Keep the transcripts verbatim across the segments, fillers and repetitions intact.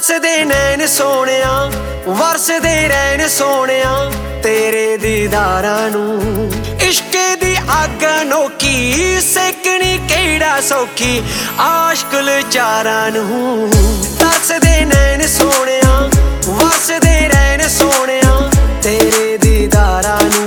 तरसदे नैन सोहणिया वरसदे रैन सोहणिया तेरे दीदारां नूं। इश्के दी अग अनोखी सेकनी केड़ा सौखी आशकुल चारां नूं। तरसदे नैन सोहणिया वरसदे रैन सोहणिया तेरे दीदारां नूं।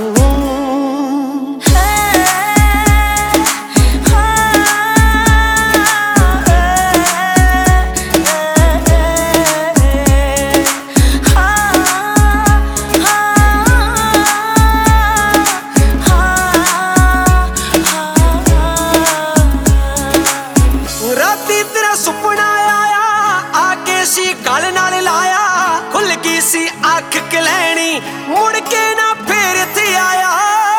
सुपना आया आके सी गल नाल लाया खुल गई सी अख कलैनी मुड़ के ना फिर थे आया।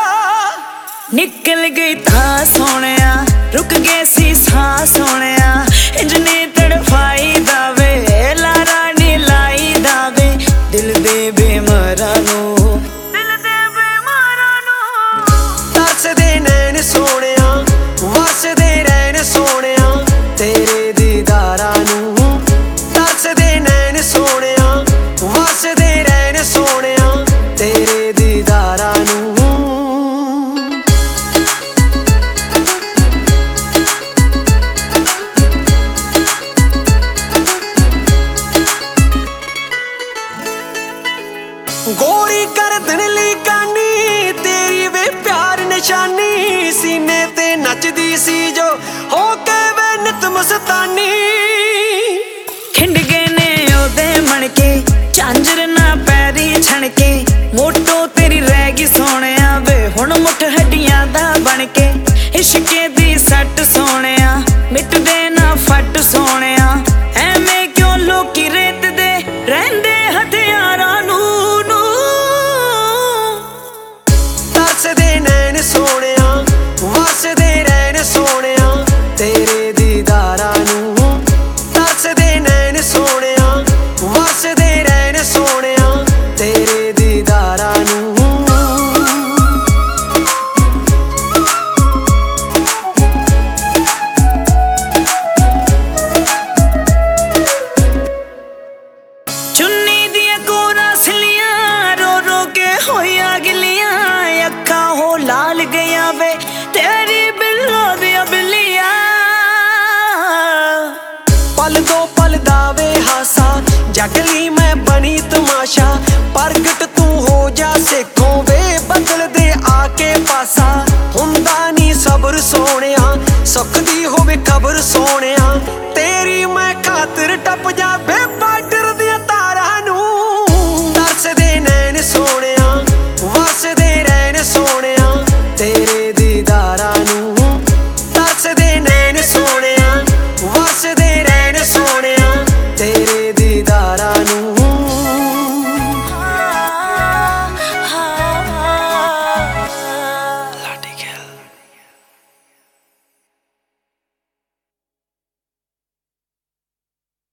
निकल गई था सोहणिया रुक गए सी साह सोहणिया इंजने तड़फाई दावे लारा नी लाई दावे दिल दे बेमारा नू दिल दे बेमारा नू। तरसदे नैन सोहणिया वसदे रैन सोहणिया तेरे दीदारां नूं। तरसदे नैन सोहणिया वसदे रैन सोहणिया तेरे दीदारां नूं। गोरी गर्दन ली कानी तेरी वे प्यार निशानी सीने ते नचदी सी जो हो के वे नित मस्तानी। खिंड गए ने ओदे मणके झांझर ना पैरी छणके मोटो तेरी रह गई सोहणिया वे हुण मुठ हड्डियां दा बनके। इश्के दी सट सोहणिया मिट दे ना फट सोहणिया एवें क्यों लोकी रेत दे रहिंदे हथियारां नूं। तरसदे नैन सोहणिया वसदे रैन सोहणिया तेरे दीदारां नूं। तरसदे नैन सोहणिया वसदे रैन सोहणिया तेरे दीदारां नूं। चुन्नी दियां कोरां सिलियां रो रो के होइया गिलियां अखां हो लाल गया वे तेरी बिल्लो दिया बिल्लियां। पल दो पल दावे हासा जगली मैं बनी तमाशा प्रगट तू हो जा सेखों